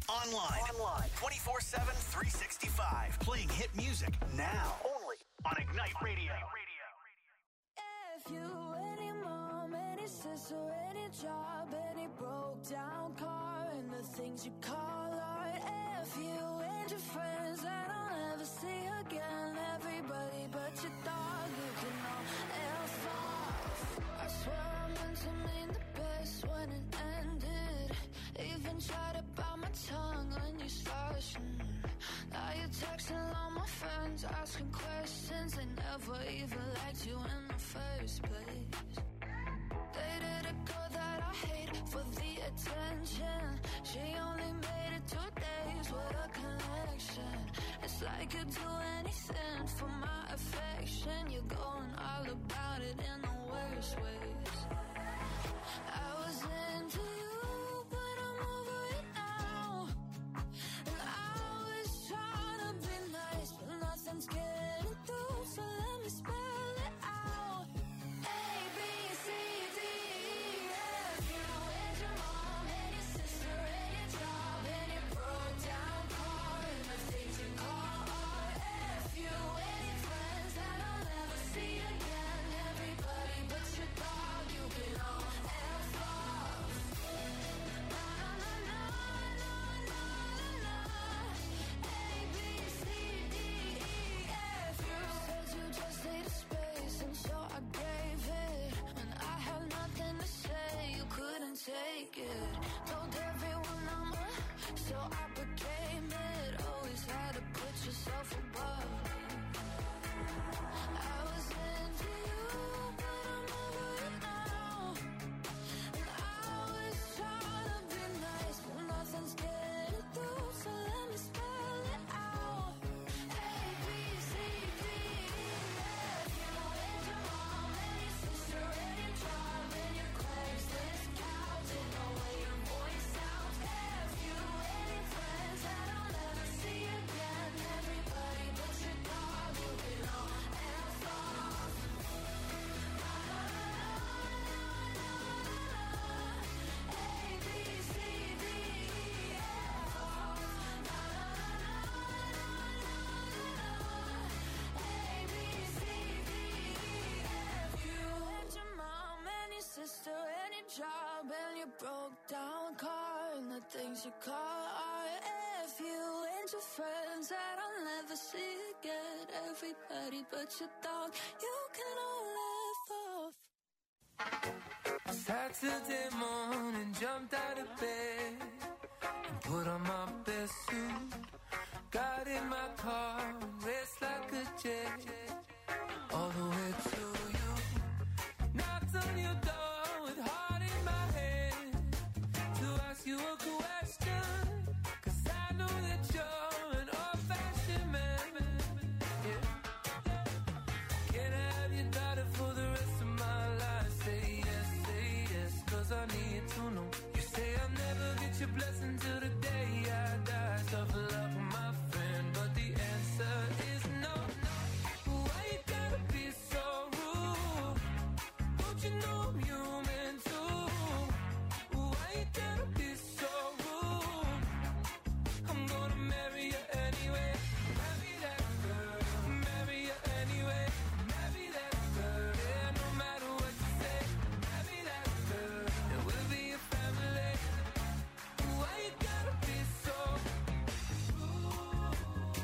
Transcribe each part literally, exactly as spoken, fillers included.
Online. Online. twenty-four seven, three sixty-five. Playing hit music now. Only on Ignite Radio. If you, any mom, any sister, any job, any broke down car, and the things you call art. If you and your friends that I'll never see again, everybody but your dog, you can all F off. I swear I meant to mean the best when it ended. Even tried to bite my tongue when you started. Now you're texting all my friends, asking questions. They never even liked you in the first place. Dated a girl that I hate for the attention. She only made it two days with a connection. It's like you'd do anything for my affection. You're going all about it in the worst ways. I was into you, but I'm over it now. And I was trying to be nice, but nothing's getting through. So let me spell it out. A, B, C, D, E, F. You and your mom and your sister and your job and your broke down car and the things you call art. F. You and your friends that I'll never see again. Everybody but your dog, you can all F off. Na na na na na na na. A, B, C, D, E, F. You said you just needed space, and so I gave it. When I had nothing to say, you couldn't take it. Told everyone I'm a, so I became it. Always had to put yourself above. I was into you, but I'm over it now. And I was trying to be nice, but nothing's getting through. So let me spell it out. A, B, C, D, E, F. You and your mom and your sister and your job and your Craigslist couch and the way your voice sounds. F. You and your friends that I'll never see again. Everybody but your dog, you can all F off. Na na na na na na. A, B, C, D, E, F off. Na na na na na na. A, B, C, D, E, F. You and your mom and your sister and your job and your broke down car and the things you call art. F. You and your friends that I'll never see again. Everybody but your dog, you can all F off. Saturday morning, jumped out of bed and put on my best suit. Got in my car and raced like a jet all the way to you. Knocked on your door with heart in my head to ask you a question, 'cause I know that you're an old-fashioned man. Yeah. Can I have your daughter for the rest of my life? Say yes, say yes, 'cause I need to know. You say I'll never get your blessing till the day I die. Tough love for my friend, but the answer is no. Why you gotta be so rude? Don't you know I'm human too? Why you gotta be so rude? I'm gonna marry you anyway. Marry that girl. Marry you anyway. Marry that girl. Yeah, no matter what you say. Marry that girl. And we'll be a family. Why you gotta be so rude?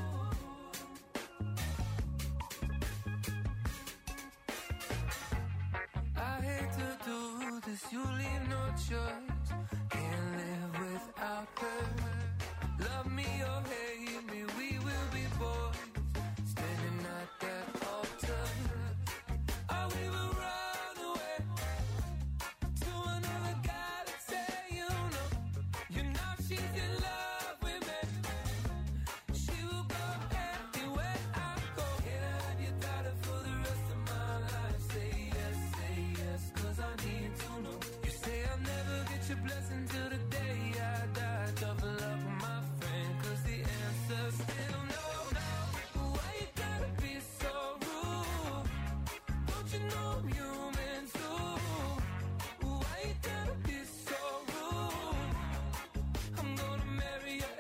I hate to do this, you leave no choice. Can't live without her. Love me or hate me, we will be boys. Standing at that altar. Or we will run away to another galaxy, you know. You know she's in love with me. She will go anywhere I go. Can I have your daughter for the rest of my life? Say yes, say yes, 'cause I need to know. You say I'll never get your blessing till the day I die. Tough love for my friend, 'cause the answer's still no. Why you gotta be so rude? Don't you know I'm human too? Why you gotta be so rude? I'm gonna marry you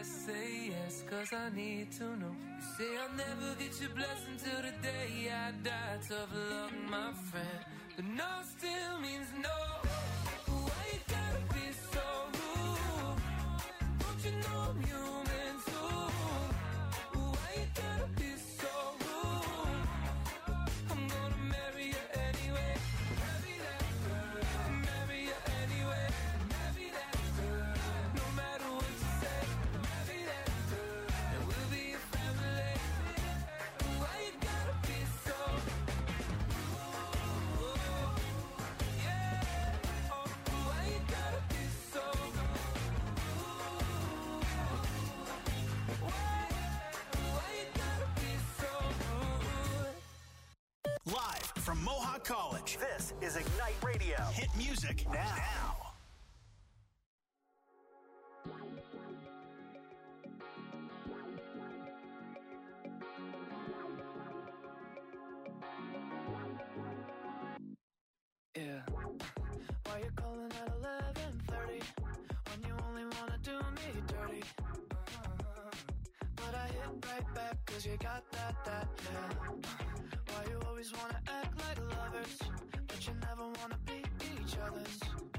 say yes, cause I need to know. You say I'll never get your blessing till the day I die. Tough luck, my friend, but no still means no. Why you gotta be so rude? Don't you know I'm human too? Why you gotta be so rude? I'm gonna marry you anyway. Marry that girl. Marry you anyway. Marry that girl. No matter what you say. Marry that girl. And we'll be a family. Why you gotta be so rude? Yeah. Oh, why you gotta be so rude? Why? Why you gotta be so rude? Live from Mohawk College, this is Ignite Radio. Hit music now. now. Yeah. Why you calling at eleven thirty when you only wanna do me dirty? But I hit right back cause you got that, that, yeah. Why you always wanna act like lovers, but you never wanna be each other's?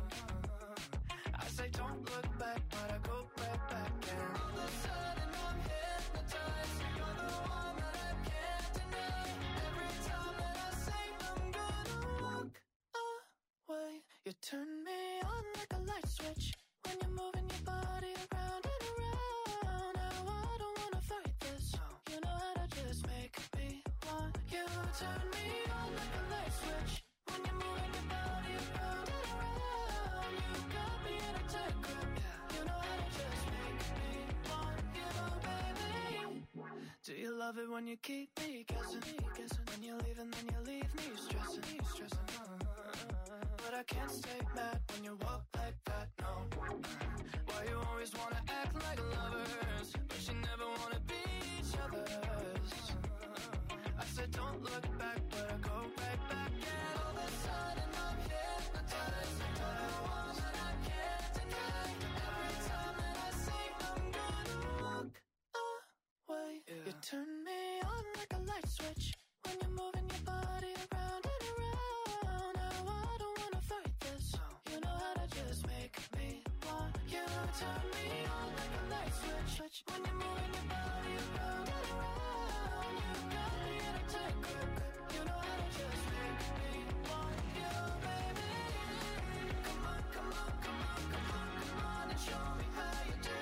I say don't look back, but I go right back, and all of a sudden I'm hypnotized. You're the one that I can't deny. Every time that I say I'm gonna walk away, you turn me on like a light switch when you're moving your body around and around. Now I don't wanna fight this. You know how to just make me want you. Turn me on like a light switch when you're moving your body around and around. You got me in a tight grip. You know how to just make me want you, baby. Do you love it when you keep me guessing? When you leave and then you leave me stressing, stressing. But I can't stay mad when you walk like that, no. Why you always wanna act like lovers, but you never wanna be each other's? I said don't look back, but I go right back, and all of a sudden I'm hypnotized. You're the one that I can't deny. Every time that I say I'm gonna walk away, you turn me on like a light switch when you're moving your body around and around. Now I don't wanna fight this. You know how to just make me want you. Turn me on like a light switch when you're moving your body around and around. You got me in a tight grip. You know how to just make me want you, baby. Come on, come on, come on, come on, come on, and show me how you do.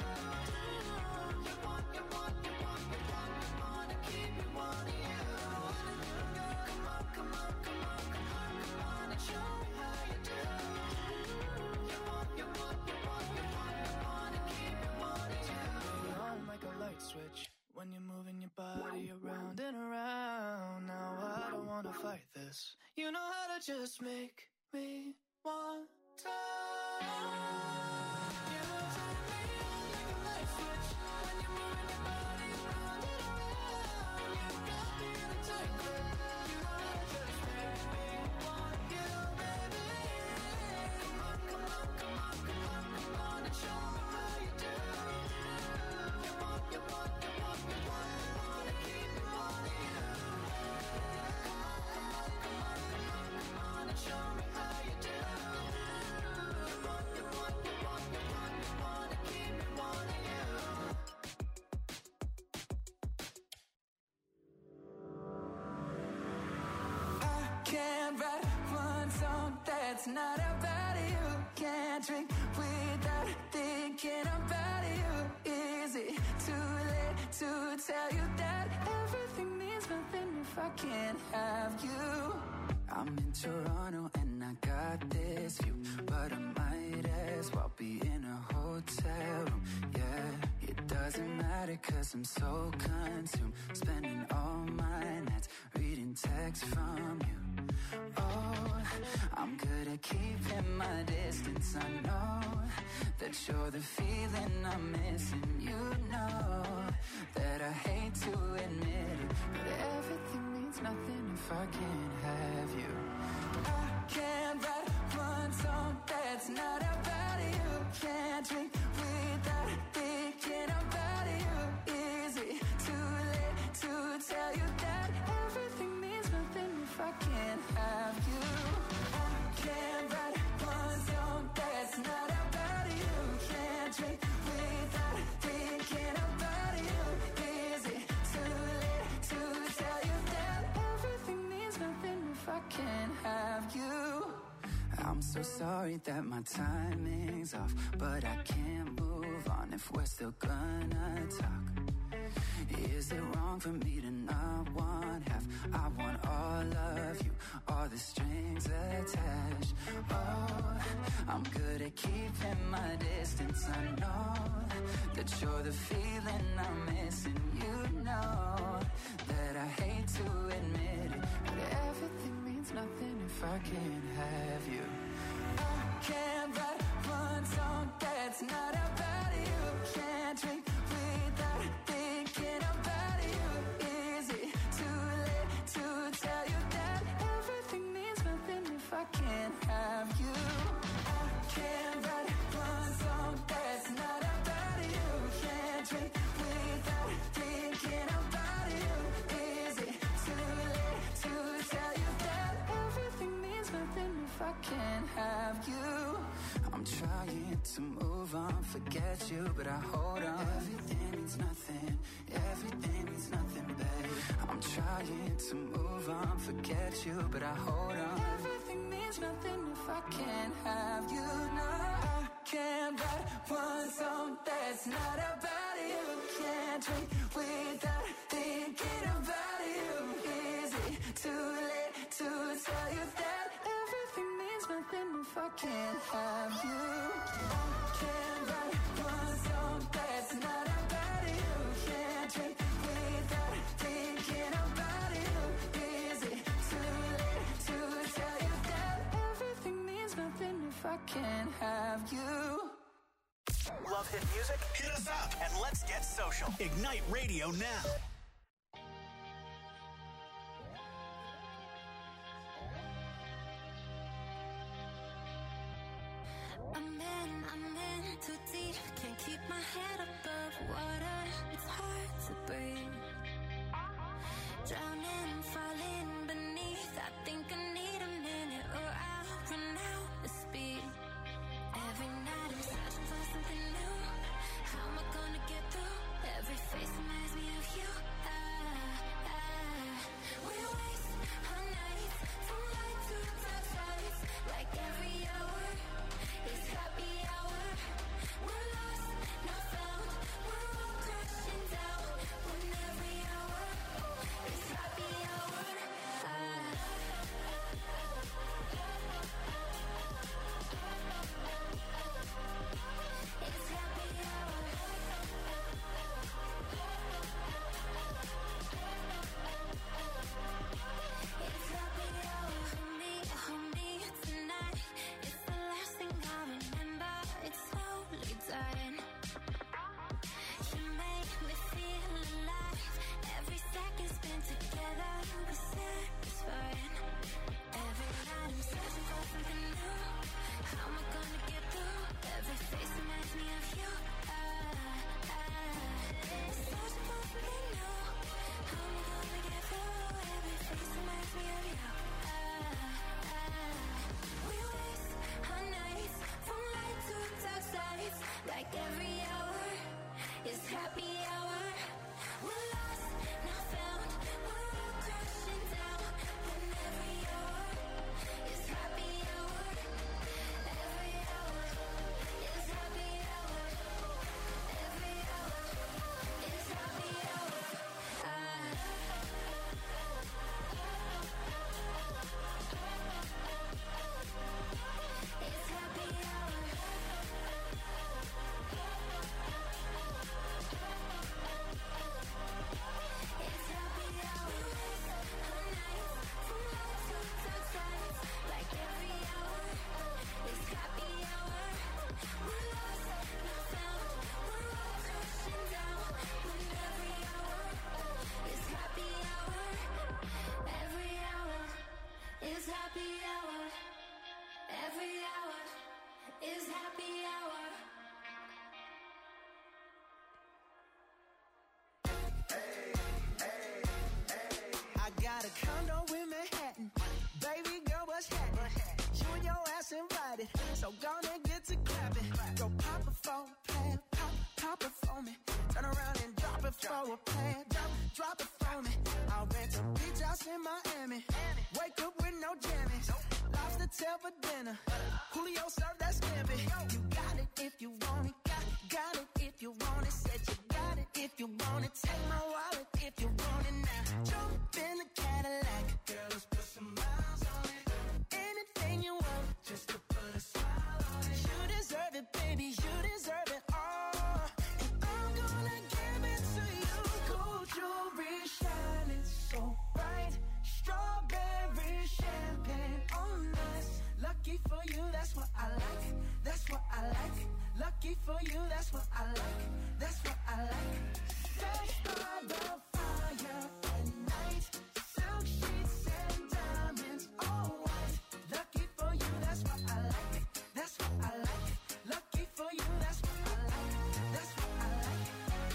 You want, you want, you want, you want, you want to keep me wanting you. Come on, come on, come on, come on, come on, and show me how you do. You want, you want, you want, you want, you want to keep me wanting you. You're on like a light switch when you're moving your body around and around. Now I don't wanna fight this. You know how to just make me want to. You turn me on like a light switch when you're moving your body around and around. You got me in a tight grip. You know how to just make me want you, baby. Come on, come on, come on, come on, come on, and show me how you do. You want, you want, you want, you want, you want to keep me wanting you. Come on, come on, come on, come on, come on, and show me how you do. You want, you want, you want, you want, you want to keep me wanting you. I can't write one song that's not about you. Can't drink without thinking about you. Is it too late to tell you that everything means nothing if I can't have you? I'm in Toronto and I got this view, but I might as well be in a hotel room. Yeah, it doesn't matter cause I'm so consumed, spending all my nights reading texts from you. Oh, I'm good at keeping my distance. I know that you're the feeling I'm missing. You know that I hate to admit it, but everything means nothing if I can't have you. I can't write one song that's not about you. Can't drink without thinking about so sorry that my timing's off, but I can't move on if we're still gonna talk. Is it wrong for me to not want half? I want all of you, all the strings attached. Oh, I'm good at keeping my distance. I know that you're the feeling I'm missing. You know that I hate to admit it, but everything means nothing if I can't have you. I can't write one song that's not about you. Can't drink without thinking about you. Is it too late to tell you that everything means nothing if I can't have you? I can't write one song that's not about you. Can't drink without thinking about you. Is it too late to tell you that everything means nothing if I can't have you? I'm trying to move on, forget you, but I hold on. Everything means nothing, everything means nothing, babe. I'm trying to move on, forget you, but I hold on. Everything means nothing if I can't have you. No, I can't write one song that's not about you. Can't drink without thinking about you. Is it too late to tell you that everything means nothing if I can't have you? I can't write one song that's not about you. Can't drink without thinking about you. Is it too late to tell you that everything means nothing if I can't have you? Love hit music? Hit us up and let's get social. Ignite Radio now. I'm in, I'm in too deep. Can't keep my head above water. It's hard to breathe. Drowning, falling beneath. I think I need a minute or I'll run out of speed. Every night I'm searching for something new. How am I gonna get through? Every face reminds me of you. Ah, ah. We waste our nights from light to dark sides. Like every hour is happy hour. We're lost, not found. We're all crashing down. When every hour is happy hour. Ah. It's happy hour. It's happy hour. Hold me, hold me tonight. It's the last thing I remember. It's slowly dying. You make me feel alive. Every second spent together was satisfying. Every night I'm searching for something new. How am I gonna get through? Every face reminds me of you. Ah, ah. Searching for something new. How am I gonna get through? Every face reminds me of you. Ah, ah. We waste our nights from light to dark sides. Like every hour is happy hour. We're lost, not found. We're all crashing down. When every hour is happy hour. Every hour is happy hour. Every hour is happy hour. Ah. It's happy hour. It's happy hour. Our nights from light to dark sides. Like every hour is happy hour. We're lost, not found. We're all crashing down. When every hour is happy hour. Every hour is happy hour. Every hour is happy hour. I got a condo in Manhattan. Baby girl, what's happening? You and your ass invited, so gonna get to clapping. Go pop it for a plan, pop, pop it for me. Turn around and drop it for a plan, drop, drop it for me. I'll rent a beach house in Miami. Wake up with no jammies. Lobster tell for dinner. Julio served that scampi. You got it if you want it. Got, got it if you want it. Said you got it if you want it. Take my wallet if you want it now. Jump in the Cadillac. Girl, let's put some miles on it. Anything you want, just to put a smile on it. You deserve it, baby. You deserve it all. And I'm gonna give it to you. Gold jewelry shining so bright. Strawberry champagne on us. Lucky for you, that's what I like. That's what I like. Lucky for you, that's what I like. That's what I like. Sex by the fire at night. Silk sheets and diamonds, all white. Lucky for you, that's what I like. That's what I like. Lucky for you, that's what I like. That's what I like.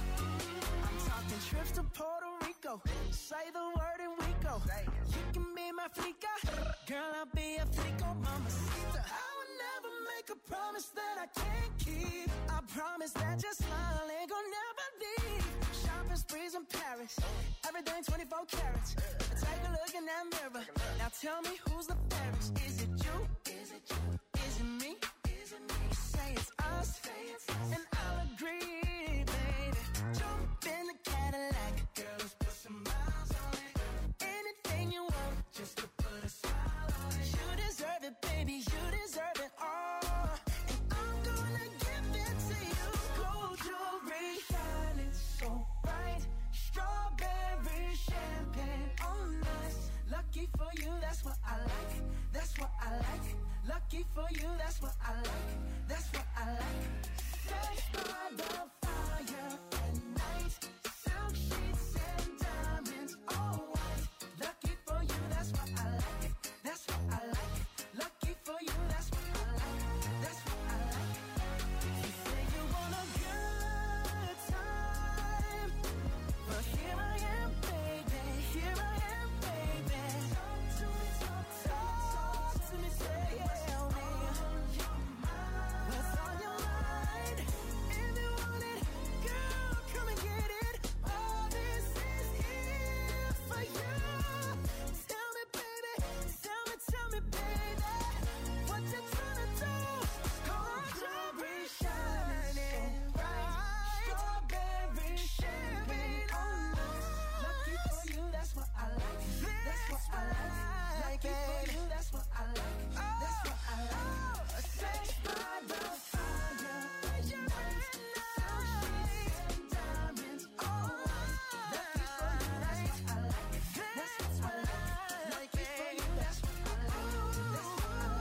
I'm talking trips to Puerto Rico. Say the word and we go. You can be my flica. Girl, I'll be a flico, mamacita. I would never make a promise that I can't keep. I promise that your smile ain't gonna never leave. Shopping sprees in Paris. Everything twenty-four carats. Take a look in that mirror. Now tell me who's the fairest. Is it you? Is it you? Is it me? Is it me? Say it's us. Say it's us. And I'll agree, baby. Jump in the Cadillac. Girl, let's put some miles on it. Anything you want, just to put a smile on it. You deserve it, baby. You deserve it all. And I'm gonna give it to you. Gold jewelry shining so bright. Strawberry champagne on us. Lucky for you, that's what I like. That's what I like. Lucky for you, that's what I like. That's what I like. Sex by the fire at night. Silk sheets and diamonds, all white. Lucky for you, that's what I like. That's what I like. Lucky for you, that's what I like. That's what I like. You say you want a good time, but here I am, baby. Here I am, baby. Talk to me, talk, talk to me, say tell me what's on your mind. If you want it, girl, come and get it. All this is here for you. Tell me, baby, tell me, tell me, baby, what you tryna do? Gold jewelry shining bright. Strawberry champagne on us. Lucky for you, that's what I like. That's what I like. Lucky for you, that's what I like. That's what I like. Sex by the fire at night. Silk sheets and diamonds, all white. Lucky for you, that's what I like. That's what I like. Lucky for you, that's what I like. That's what I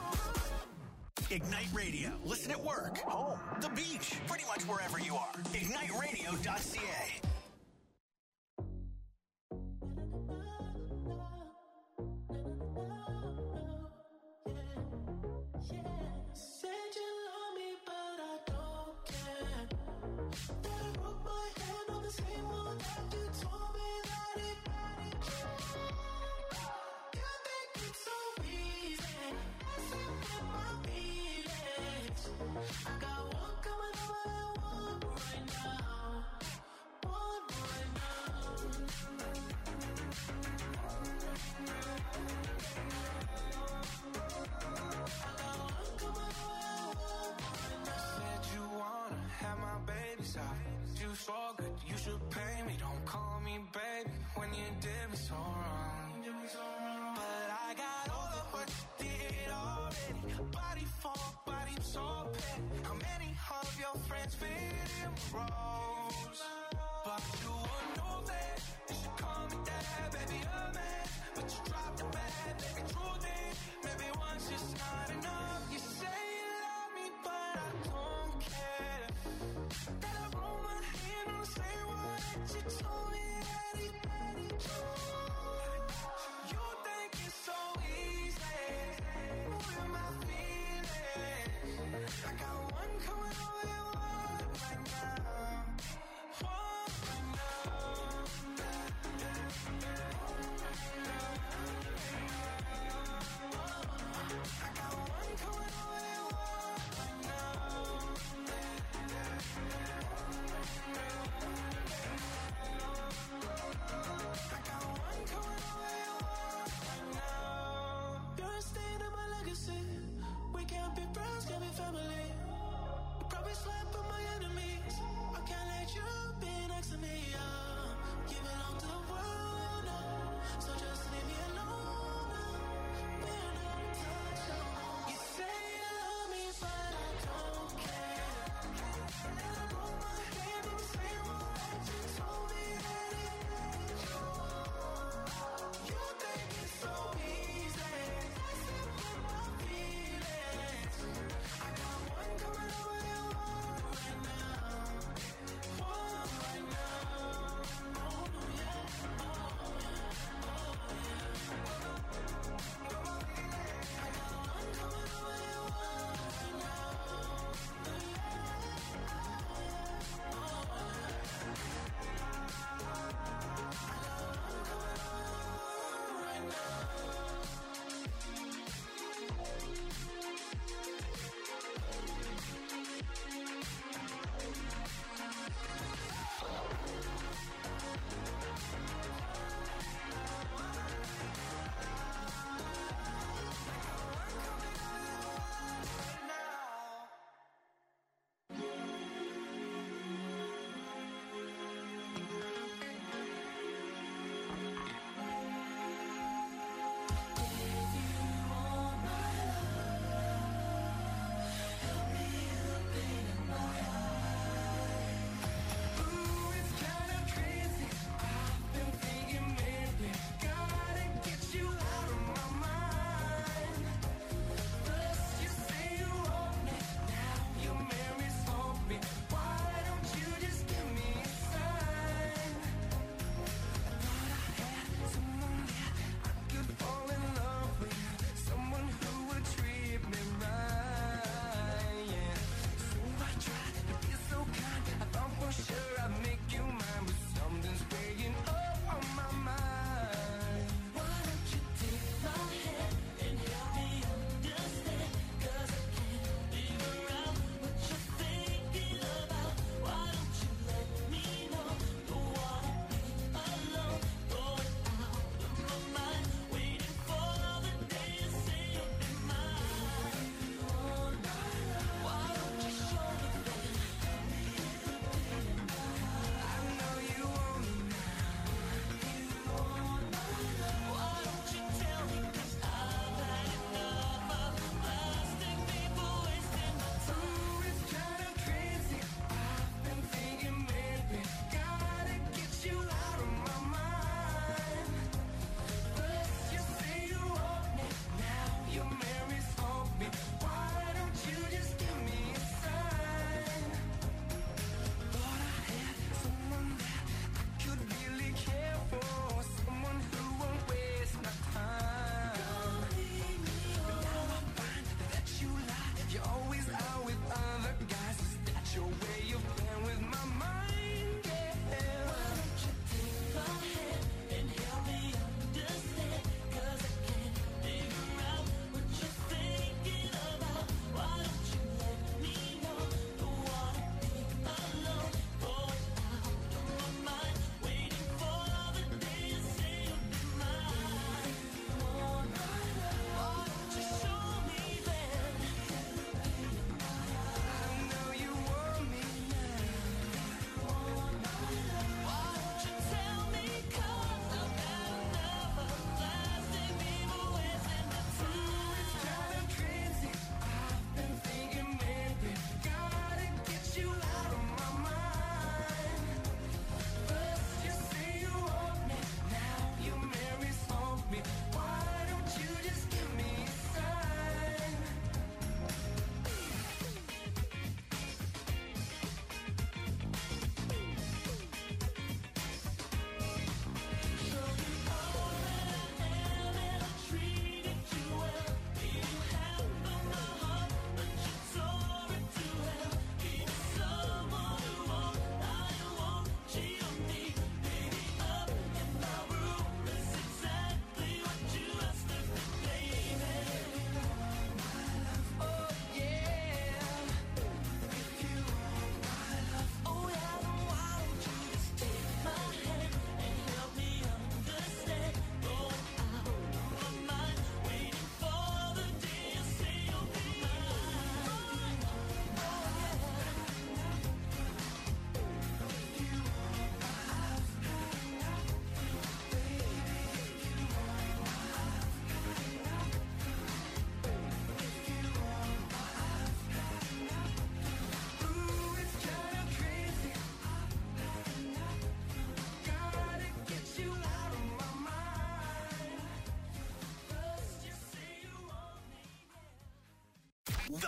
like. Ignite Radio. Listen at work, home, the beach, pretty much wherever you are. ignite radio dot c a. Said you love me, but I don't care. That I broke my hand on the same one that you told me that it mattered. You think it's so easy, messing with my feelings. I got one coming over and one right now. One right now. Said you wanna have my babies out. You so good, you should pay me. Don't call me baby when you did me so wrong. But I got all of what you did already. Body for body, so pet. How many of your friends fit in roles? But you would know that you should call me dad, baby, a man. But you dropped the bad, like a true thing. Maybe one's just not enough. You say you love me, but I don't care. That I roll my hand on the same one that you told me that it mattered. You think it's so easy, moving my feelings. I got one coming over and one right now. One right now. I got one coming over and one right now. I got one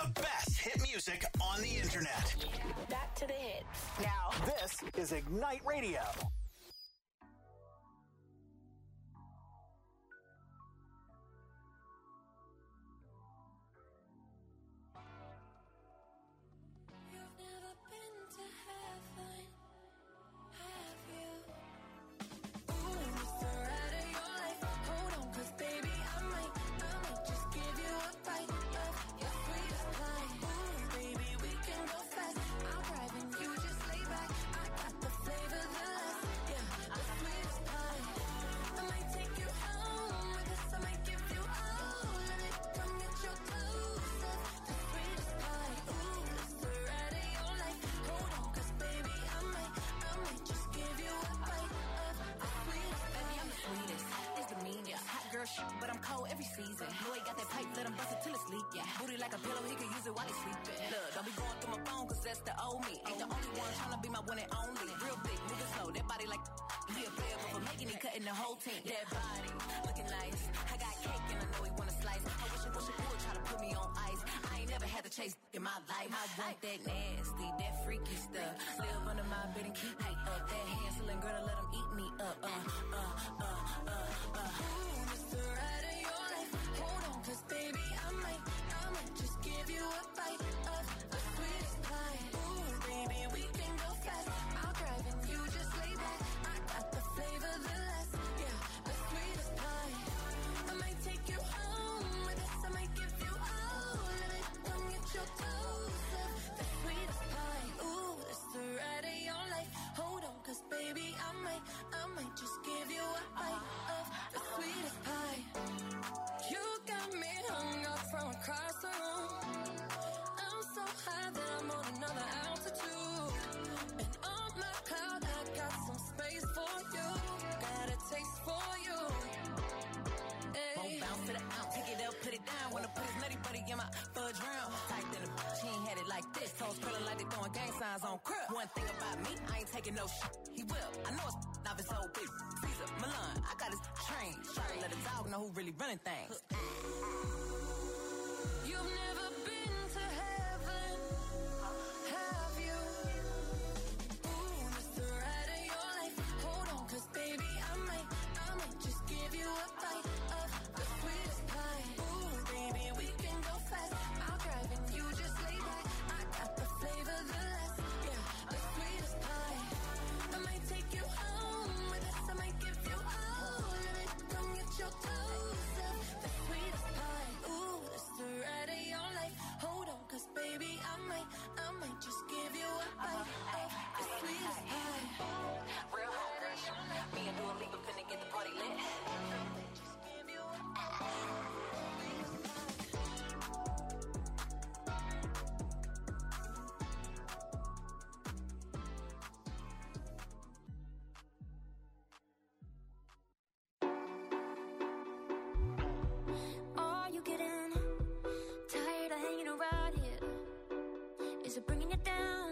The best hit music on the internet. Back to the hits. Now, This is Ignite Radio. You've never been to heaven, have you? Ooh, it's the ride of your life. Hold on, 'cause baby, I might, I might just give you a bite of your sweetest pie. Ooh, baby, we can go fast. I'll drive and you just lay back. I got the flavor, the last, yeah, the sweetest pie. I might take you home with us. I might give you all of it. Come get your dose of the sweetest pie. Ooh, it's the ride of your life. Hold on, 'cause baby, I might, I might just give you a bite of the sweetest pie. Baby, I'm the sweetest. It's the meanest. Hot girl shit, but I'm cold every season. Boy, got that pipe, let him bust it till it's leak. Yeah. Booty like a pillow, he can use it while he's sleeping. Look, don't be going through my phone, 'cause that's the old me. Ain't the only one tryna be my one and only. Real big, moving slow, that body like he a player, but for making it, cutting the whole team. That body, looking nice. I got cake and I know he wanna slice. I wish I wish I would try to put me on ice. I ain't never had to chase in my life. I want that nasty, that freaky stuff. Live under my bed and keep me up. That Hansel girl to let him eat me up. Uh, uh, uh, uh, uh. Ooh, it's the ride of your life. Hold on, 'cause baby, I might, I might just give you a bite of the sweetest pie. Ooh, baby, we can go fast. I'll drive and you just lay back. I got the flavor, the last, yeah, the sweetest pie. I might take you home with us. I might give you all of it. Come get your dose of the sweetest pie. Ooh, it's the ride of your life. Hold on, 'cause baby, I might, I might just give you a bite of the sweetest pie. You got me hung up from across the room. I'm so high that I'm on another altitude. And on my cloud, I got some space for you. Got a taste for you. Won't bounce to the out, pick it up, put it down. Wanna put his nutty buddy in my fudge round. Tight than a bitch, he ain't had it like this. Toes curling like they throwing gang signs on crib. One thing about me, I ain't taking no shit. He will. I know it's off his old bitch. Caesar, Milan, I got his train. Try to let a dog know who really running things. You've never been to heaven, have you? Ooh, it's the ride of your life. Hold on, 'cause baby, I might, I might just give you a bite of the sweetest pie. Ooh, baby, we can go fast. I'll drive and you just lay back. I got the flavor, the last, yeah, the sweetest pie. I might take you home with us. I might give you all of it. Come get your dose of the sweetest pie. Ooh, it's the ride of your life. Hold on, 'cause baby, I might, I might just give you a bite of the sweetest pie. Real hot fresh. Me and Dua Lipa finna get the party lit. Just give you a sweetest pie. Are you getting tired of hanging around here? Is it bringing you down?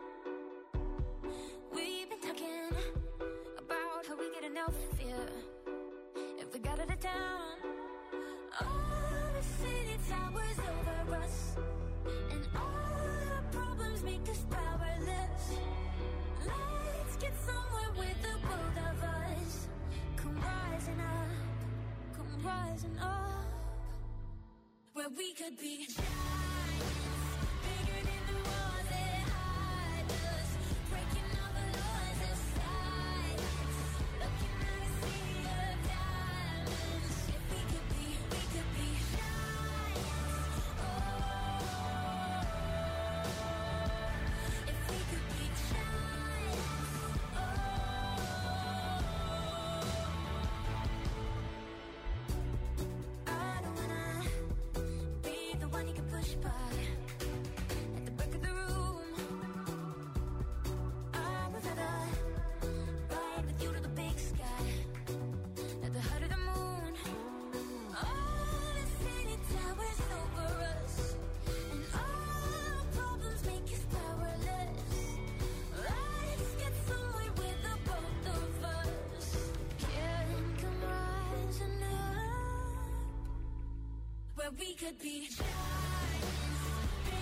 We've been talking about how we get enough fear if we got out of town. All the city towers over us, and all the problems make us powerless. Let's get somewhere with the both of us. Come rising up, come rising up, where we could be giants, bigger than the walls that hide us, breaking all the laws of silence, looking at a sea of diamonds. If we could be, we could be giants. Oh, if we could be giants. Oh, I don't wanna be the one you can push by at the back of the room. I would rather ride with you to the big sky at the height of the moon. All the city towers over us, and all problems make us powerless. Let's get somewhere with the both of us. Can come rising up, where we could be giants,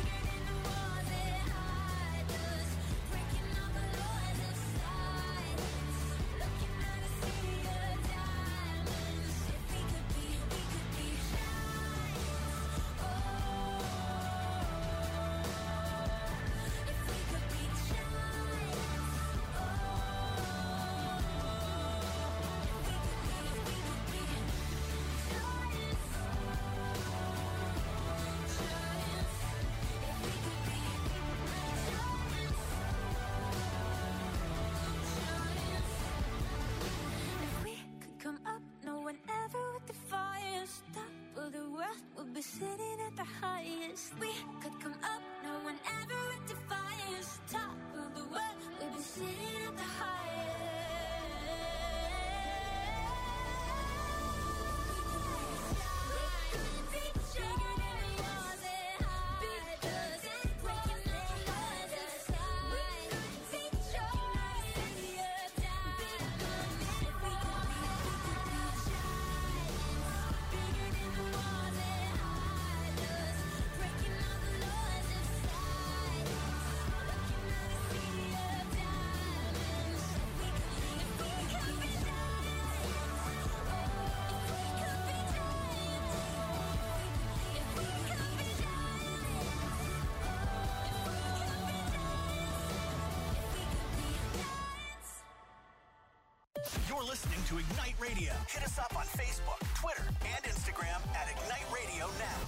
You're listening to Ignite Radio. Hit us up on Facebook, Twitter, and Instagram at Ignite Radio Now.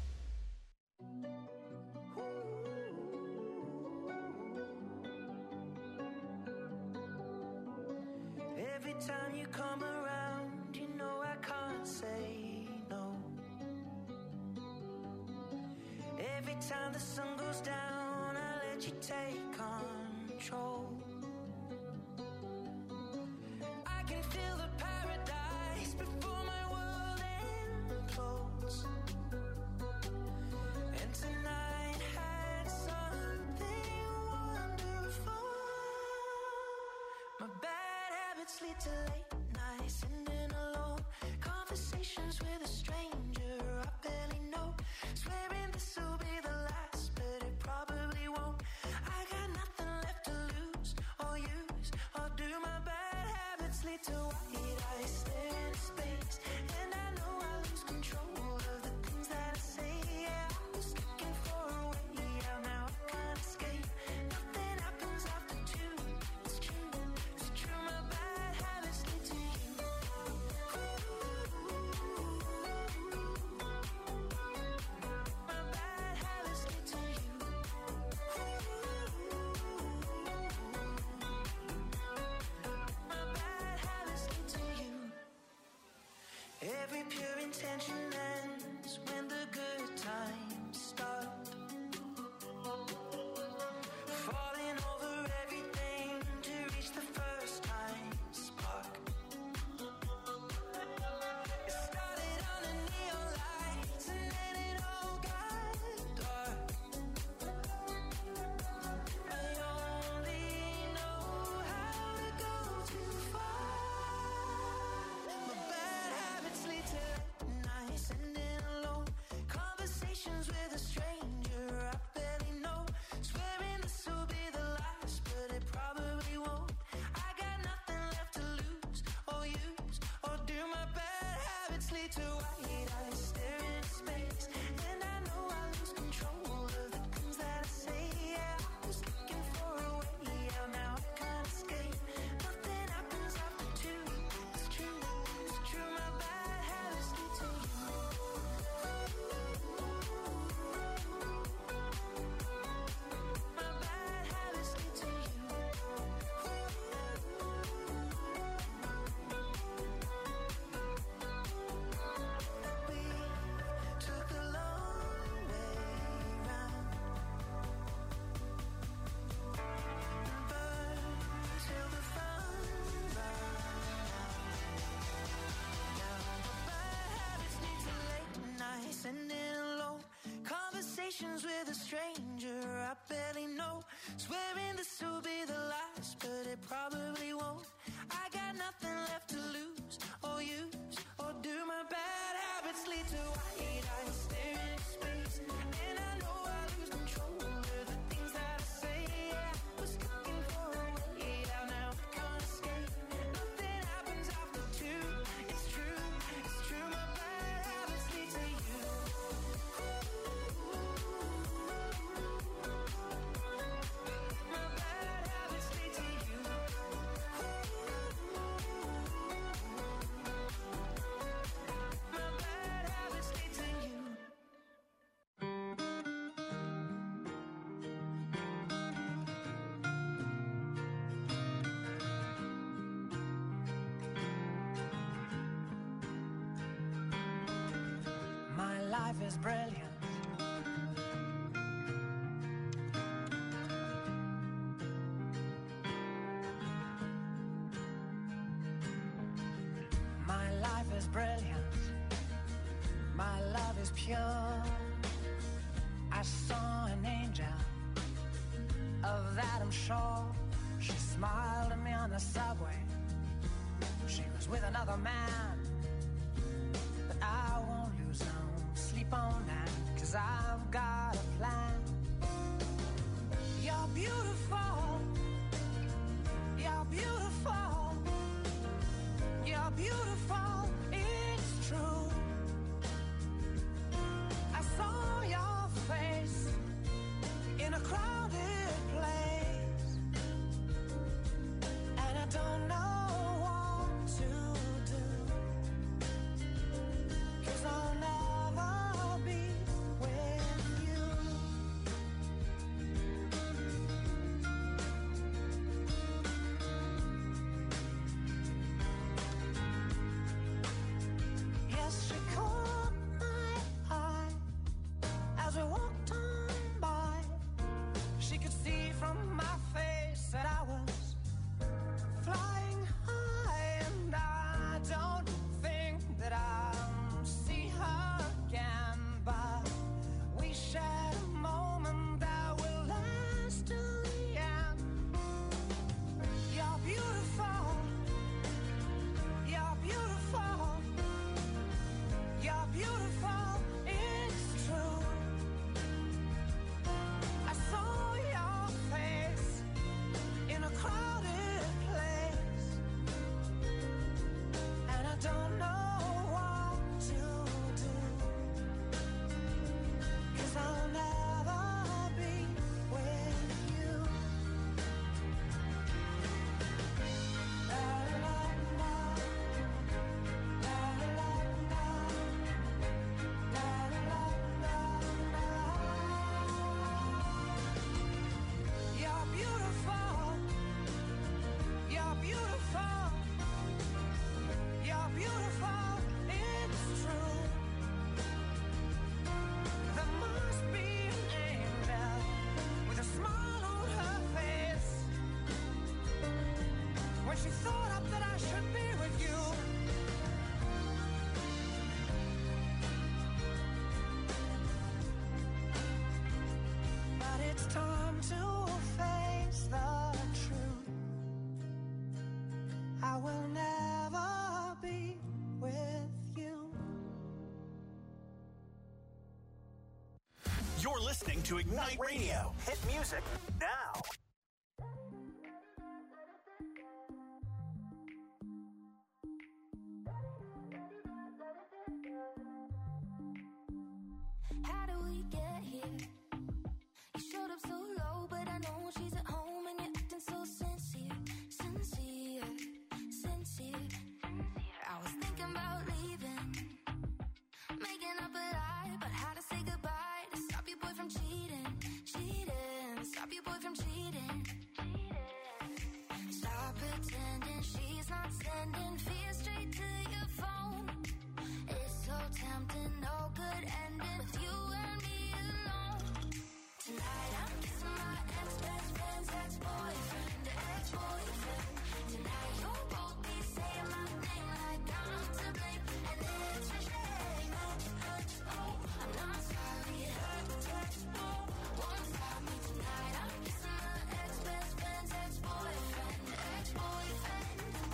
Every time you come around, you know I can't say no. Every time the sun goes down, I let you take control. I can feel the paradise before my world implodes. And tonight had something wonderful. My bad habits lead to late nights, sitting alone, conversations with a stranger I barely know, swearing this will be the last, but it probably won't. I got nothing left to lose or use or do. My bad habits lead to white eyes staring into space, and I know I lose control of the things that I say. Yeah, I was looking for a way out, now I can't escape. Nothing happens after two. It's true, it's true. My bad habits lead to you. My bad habits lead to you. My bad habits lead to you. Every pure intention ends when the good times start. Falling over everything to reach the first time spark. It started on the neon lights and then it all got dark. I only know how to go too far. My bad habits lead to late nights, sitting alone, conversations with a stranger I barely know, swearing this will be the last, but it probably won't. I got nothing left to lose or use or do. My bad habits lead to white eyes staring into space, and I know I lose control of the things that I say. Yeah, I was looking for a way out, now I can't escape. Nothing happens after two. It's true, it's true. My bad habits lead to you. My bad habits lead to you. We took the long way round and burned till the fun ran out. Now my bad habits lead to late nights, sitting alone, conversations with a stranger I barely know, swearing this will be the last, but it probably won't. I got nothing left to lose or use or do. My bad habits lead to white eyes staring into space, and I know I lose control of the things that I say. Yeah, I was looking for a way out, now I can't escape. Nothing happens after two. It's true, it's true. My bad habits lead to you. My bad habits lead to you. My bad habits lead to you. My life is brilliant. My life is brilliant. My love is pure. I saw an angel, of that I'm sure. She smiled at me on the subway. She was with another man, but I won't lose no sleep on that, 'cause I've got a plan. You're beautiful. You're beautiful. You're beautiful. It's true. I saw your face in a crowded place, and I don't know why. thought up that I should be with you. But it's time to face the truth. I will never be with you. You're listening to Ignite Radio. Hit music now. How do we get here? You showed up so low, but I know she's at home and you're acting so sincere, sincere, sincere. I was thinking about leaving, making up a lie about how to say goodbye to stop your boy from cheating, cheating, stop your boy from cheating. Stop pretending she's not sending fear straight to your phone. It's so tempting, no good ending with you and me alone. Tonight I'm kissing my ex-best friend's ex-boyfriend, ex-boyfriend. Tonight you'll both be saying my name like I'm to blame, and it's a shame. Oh, I'm not sorry, it hurts, oh, won't stop me tonight. I'm kissing my ex-best friend's ex-boyfriend, ex-boyfriend.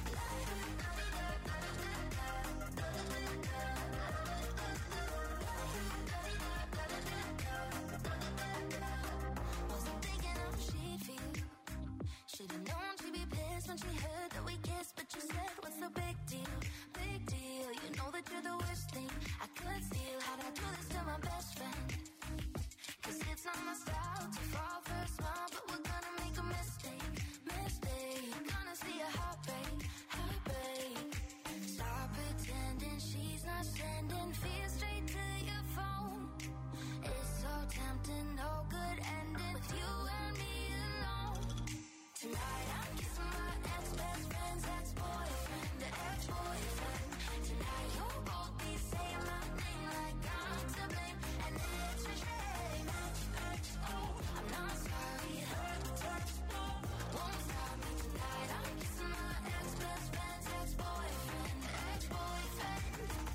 Wasn't thinking how she'd feel. Should've known she'd be pissed when she heard that we kissed, but you said, what's the big deal? Big deal. You know that you're the worst thing I could steal. How'd I do this to my best friend? Cause it's not my style to fall for a smile, but we're gonna make a mistake, mistake. Gonna see a heartbreak, heartbreak. Stop pretending she's not sending fear straight to your phone. It's so tempting, no good ending with you and me alone. Tonight I'm kissing my ex-best friend's ex-boyfriend, ex-boyfriend. Tonight you'll both be saying my name like I'm to blame, and it's a shame. Oh, I'm not sorry, it hurts, oh, won't stop me tonight. I'm kissing my ex-best friend's ex-boyfriend, ex-boyfriend.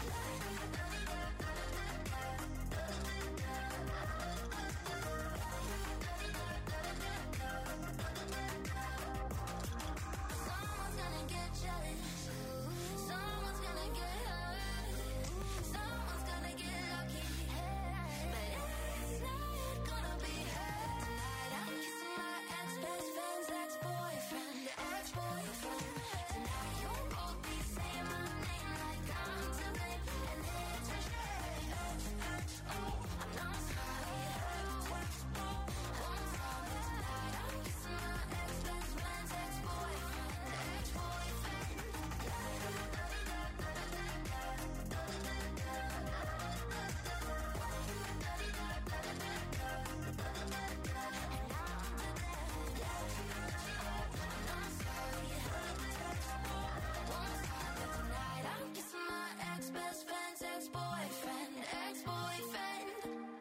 Someone's gonna get jealous. Someone's gonna get hurt. Someone's gonna get lucky. But it's not gonna be her. Tonight I'm kissing my ex-best friend's ex-boyfriend, ex-boyfriend. Tonight you'll both be saying my name like I'm to blame, and it's a shame. Oh, I'm not sorry, it hurts. Won't stop me tonight. I'm kissing my ex-best friend's ex-boyfriend, ex-boyfriend. Tonight I'm kissing my ex-best friend's ex-boyfriend, ex-boyfriend.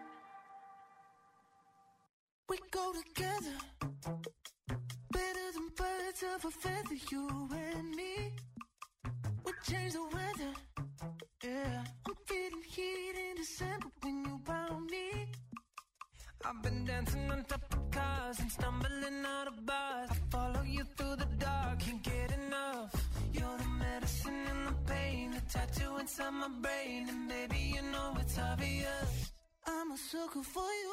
We go together, better than birds of a feather, you and me. We change the weather, yeah. I'm feeling heat in December when you found me. I've been dancing on top of cars and stumbling out of bars. I follow you through the dark, can't get enough. You're the medicine and the pain, the tattoo inside my brain, and baby you know it's obvious. I'm a sucker for you.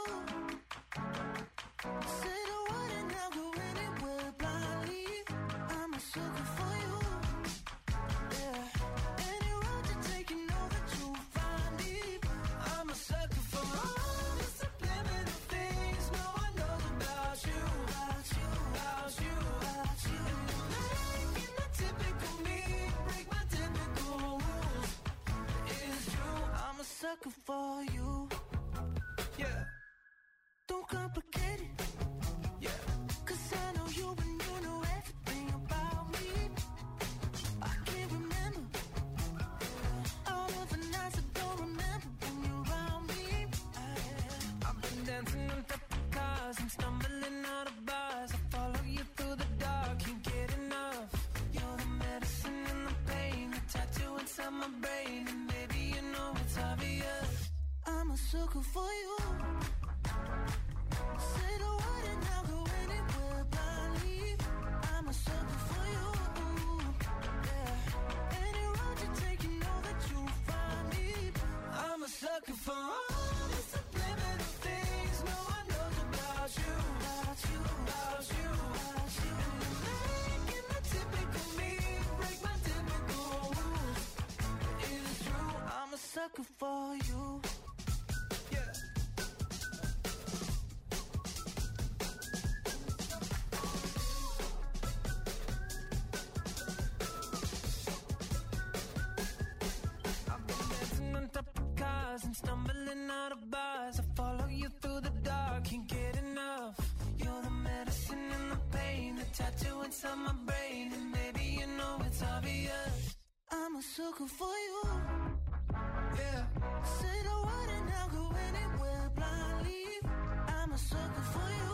Say the word and I'll go anywhere blindly. I'm a sucker for you. Yeah. Any road you take, you know that you'll find me. I'm a sucker for all the subliminal things no one knows about you, about you, about you, about you. And I'm making the typical me break my typical rules. It's true. I'm a sucker for you. Yeah. Don't complicate it. Yeah. Cause I know you and you know everything about me. I can't remember all of the nights I don't remember when you're around me. I've been dancing on top of cars and stumbling out of bars. I follow you through the dark, can't get enough. You're the sucker for you. Say the word and I'll go anywhere blindly. I'm a sucker for you. Yeah. Any road you take, you know that you'll find me. I'm a sucker for all the subliminal things no one knows about you. About you, about you, about you. And you're making the typical me break my typical rules. It is true, I'm a sucker for you. Yeah. I've been dancing on top of cars and stumbling out of bars. I follow you through the dark, can't get enough. You're the medicine and the pain, the tattoo inside my brain, and baby you know it's obvious. I'm a sucker for you. Yeah. Say the word and I'll go anywhere blindly. I'm a sucker for you.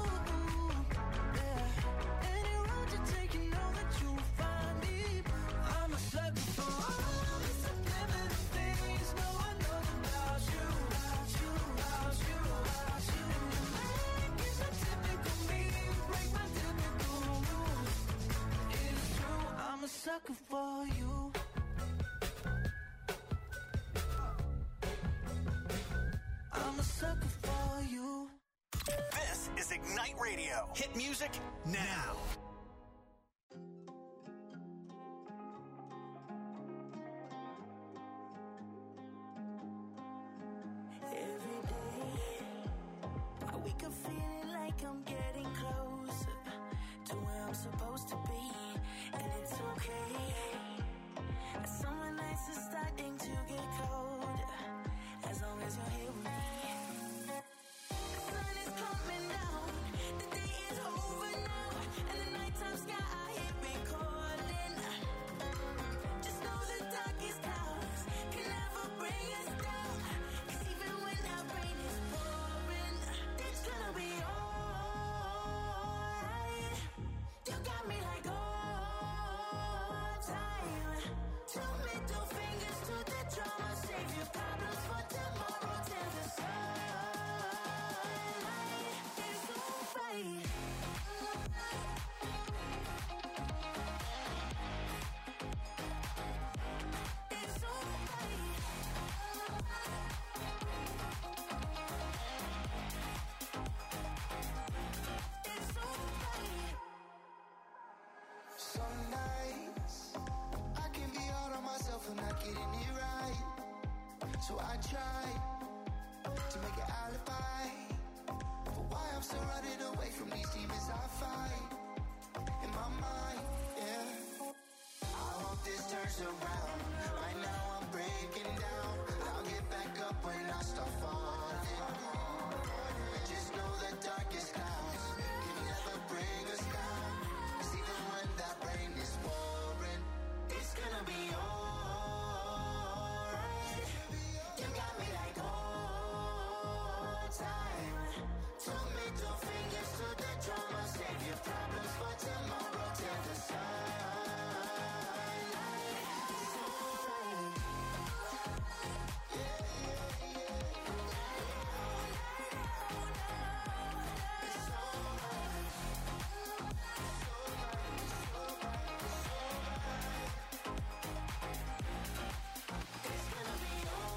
Yeah. Any road you take, you know that you'll find me. I'm a sucker for all the subliminal things no one knows about you. About you, about you, about you. And you're making the typical me break my typical rules. It is true, I'm a sucker for you. I'm a sucker for you. This is Ignite Radio. Hit music now. Every day, I wake up feeling like I'm getting closer to where I'm supposed to be, and it's okay. Summer nights are starting to get colder, as long as you're here with me. The sun is coming down, the day is over now, and the nighttime sky hit recording. Just know the darkest clouds can never bring us down, 'cause even when that rain is pouring, it's gonna be alright. You got me like all time. Two middle fingers to the drama, save your problems for tomorrow till the sunlight is so bright. It's so bright. It's so bright. Some nights I can be hard on myself and not getting it right. So I try to make an alibi for why I'm still running away from these demons I fight in my mind. Yeah, I hope this turns around. Right now I'm breaking down. I'll get back up when I start falling. Just know the darkest clouds can never bring us down. 'Cause even when that rain is pouring, it's gonna be alright. You got me like all time. Two middle fingers to the drama, save your problems for tomorrow till the sunlight is so bright. Yeah, yeah, yeah. It's so bright. So bright, so bright, so bright. It's gonna be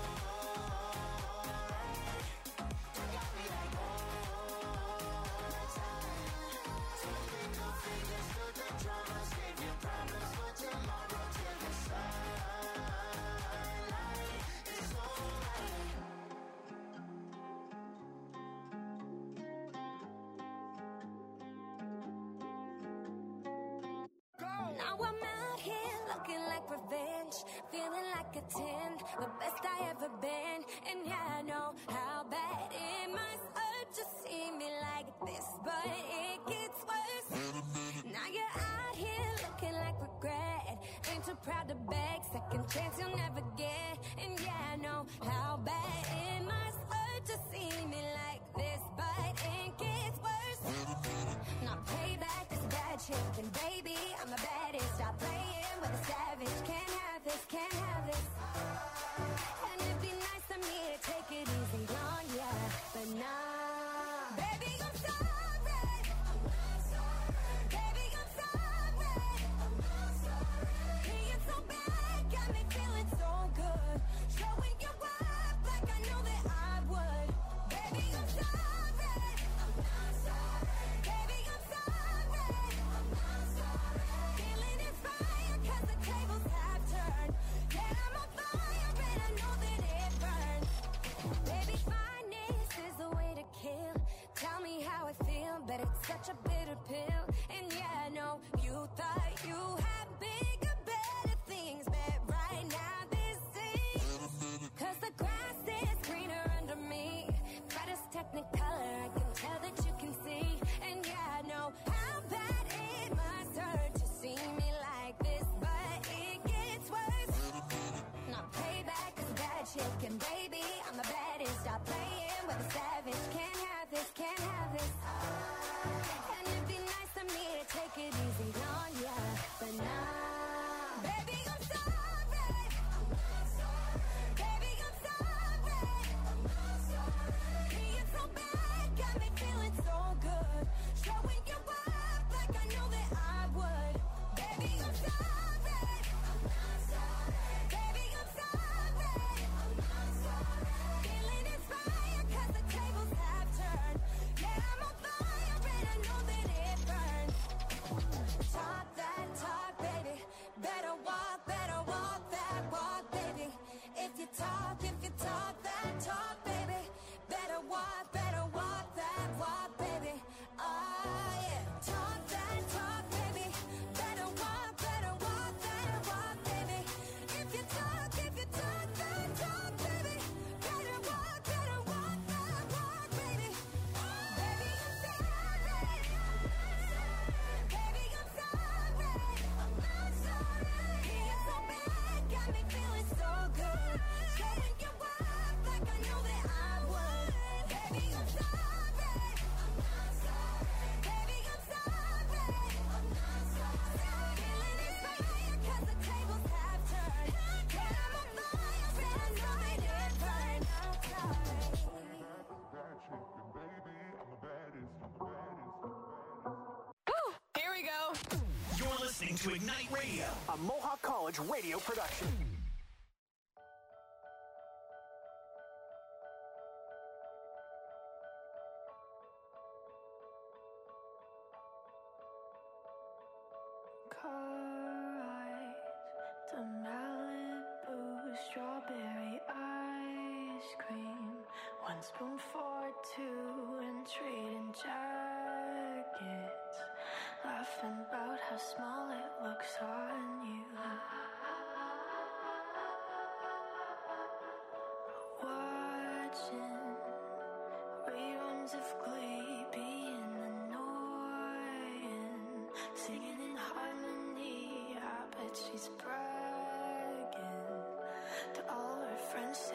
alright. You got me like all time. Two middle fingers to the drama, save your problems for tomorrow till the sunlight is so bright. Now I'm out here looking like revenge, feeling like a ten, the best I ever been. And yeah, I know how bad it must hurt to see me like this, but it gets worse. Now you're out here looking like regret, ain't too proud to beg, second chance you'll never get. And yeah, I know how bad it must hurt to see me like this, but it gets worse. Now payback is bad shit, and baby, I'm the baddest. Stop playing with a savage. Can't have this, can't have this. And it'd be nice of me to take it easy on ya. talk, if you talk that talk, baby, better walk, better walk that walk, baby. Oh yeah, talk that talk, baby, better walk, better walk that walk, baby. If you talk, if you talk that talk, baby, better walk, better walk that walk, baby. Baby, I'm sorry. Baby, I'm sorry. I'm not sorry. Being so bad got me feeling so good. Showing you up like I knew that I would. Baby, I'm sorry. I'm not sorry. Baby, I'm sorry. I'm not sorry. Feeling inspired 'cause the tables have turned. But I'm on fire and I know it didn't burn. I'm sorry. Here we go. You're listening to Ignite Radio, a Mohawk College radio production. Car ride to Malibu, strawberry ice cream. One spoon for two and trading jackets. Laughing about how small it looks on you. Watching reruns of Glee, being annoying. Singing in harmony, I bet she's bragging to all her friends.